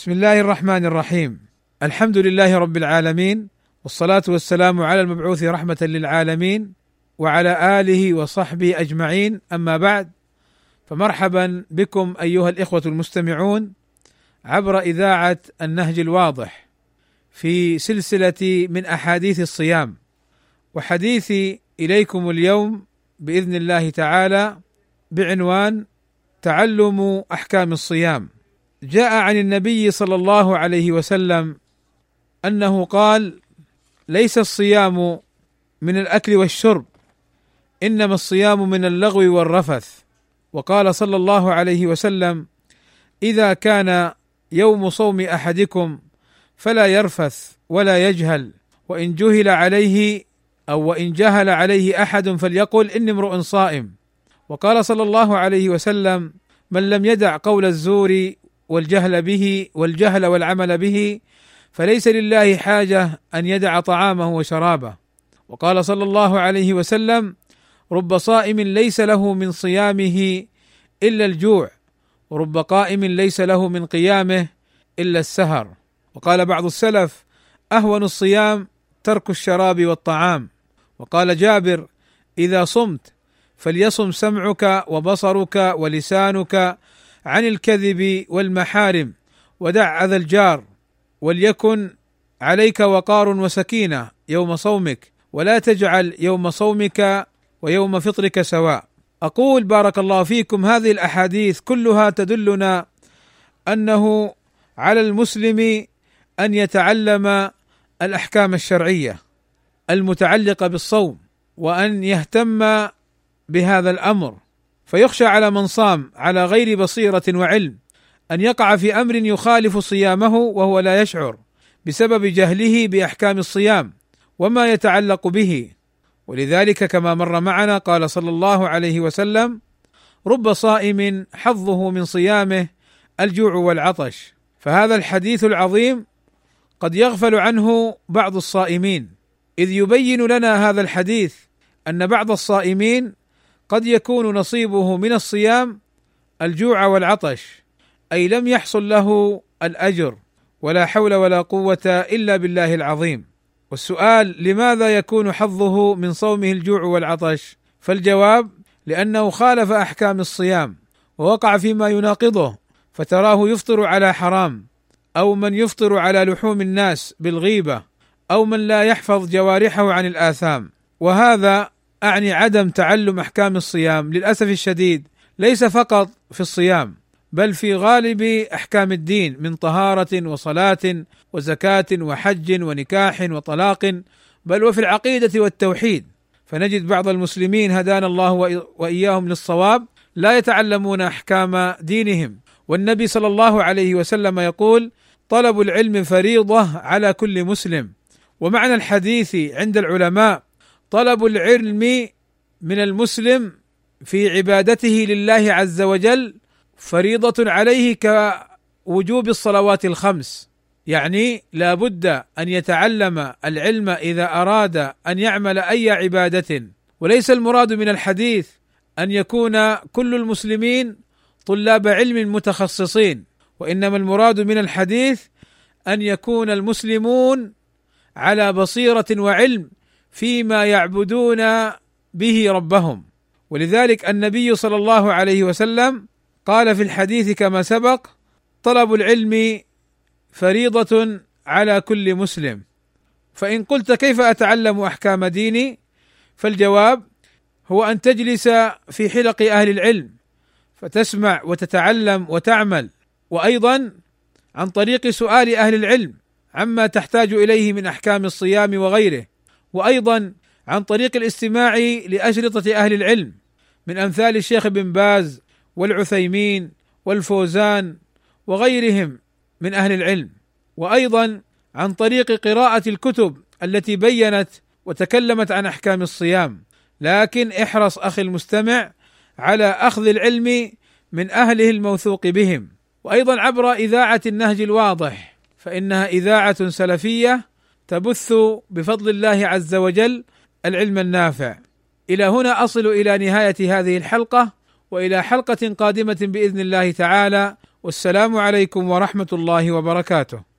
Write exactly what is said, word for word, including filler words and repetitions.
بسم الله الرحمن الرحيم. الحمد لله رب العالمين، والصلاة والسلام على المبعوث رحمة للعالمين وعلى آله وصحبه أجمعين، أما بعد، فمرحبا بكم أيها الإخوة المستمعون عبر إذاعة النهج الواضح في سلسلة من أحاديث الصيام، وحديثي إليكم اليوم بإذن الله تعالى بعنوان تعلم أحكام الصيام. جاء عن النبي صلى الله عليه وسلم أنه قال: ليس الصيام من الأكل والشرب، إنما الصيام من اللغو والرفث. وقال صلى الله عليه وسلم: إذا كان يوم صوم أحدكم فلا يرفث ولا يجهل، وإن جهل عليه أو وإن جهل عليه أحد فليقل إني امرؤ صائم. وقال صلى الله عليه وسلم: من لم يدع قول الزور والجهل به والجهل والعمل به فليس لله حاجة أن يدع طعامه وشرابه. وقال صلى الله عليه وسلم: رب صائم ليس له من صيامه إلا الجوع، ورب قائم ليس له من قيامه إلا السهر. وقال بعض السلف: أهون الصيام ترك الشراب والطعام. وقال جابر: إذا صمت فليصم سمعك وبصرك ولسانك عن الكذب والمحارم، ودع أذى الجار، وليكن عليك وقار وسكينة يوم صومك، ولا تجعل يوم صومك ويوم فطرك سواء. أقول بارك الله فيكم، هذه الأحاديث كلها تدلنا أنه على المسلم أن يتعلم الأحكام الشرعية المتعلقة بالصوم، وأن يهتم بهذا الأمر، فيخشى على من صام على غير بصيرة وعلم أن يقع في أمر يخالف صيامه وهو لا يشعر بسبب جهله بأحكام الصيام وما يتعلق به. ولذلك كما مر معنا قال صلى الله عليه وسلم: رب صائم حظه من صيامه الجوع والعطش. فهذا الحديث العظيم قد يغفل عنه بعض الصائمين، إذ يبين لنا هذا الحديث أن بعض الصائمين قد يكون نصيبه من الصيام الجوع والعطش، أي لم يحصل له الأجر، ولا حول ولا قوة إلا بالله العظيم. والسؤال: لماذا يكون حظه من صومه الجوع والعطش؟ فالجواب: لأنه خالف أحكام الصيام ووقع فيما يناقضه، فتراه يفطر على حرام، أو من يفطر على لحوم الناس بالغيبة، أو من لا يحفظ جوارحه عن الآثام. وهذا أعني عدم تعلم أحكام الصيام للأسف الشديد، ليس فقط في الصيام بل في غالب أحكام الدين من طهارة وصلاة وزكاة وحج ونكاح وطلاق، بل وفي العقيدة والتوحيد. فنجد بعض المسلمين هدانا الله وإياهم للصواب لا يتعلمون أحكام دينهم. والنبي صلى الله عليه وسلم يقول: طلب العلم فريضة على كل مسلم. ومعنى الحديث عند العلماء طلب العلم من المسلم في عبادته لله عز وجل فريضة عليه كوجوب الصلوات الخمس، يعني لا بد أن يتعلم العلم إذا أراد أن يعمل أي عبادة. وليس المراد من الحديث أن يكون كل المسلمين طلاب علم متخصصين، وإنما المراد من الحديث أن يكون المسلمون على بصيرة وعلم فيما يعبدون به ربهم. ولذلك النبي صلى الله عليه وسلم قال في الحديث كما سبق: طلب العلم فريضة على كل مسلم. فإن قلت: كيف أتعلم أحكام ديني؟ فالجواب هو أن تجلس في حلق أهل العلم فتسمع وتتعلم وتعمل، وأيضا عن طريق سؤال أهل العلم عما تحتاج إليه من أحكام الصيام وغيره، وأيضا عن طريق الاستماع لأشرطة أهل العلم من أمثال الشيخ بن باز والعثيمين والفوزان وغيرهم من أهل العلم، وأيضا عن طريق قراءة الكتب التي بينت وتكلمت عن أحكام الصيام. لكن احرص أخي المستمع على أخذ العلم من أهله الموثوق بهم، وأيضا عبر إذاعة النهج الواضح، فإنها إذاعة سلفية تبث بفضل الله عز وجل العلم النافع. إلى هنا أصل إلى نهاية هذه الحلقة، وإلى حلقة قادمة بإذن الله تعالى، والسلام عليكم ورحمه الله وبركاته.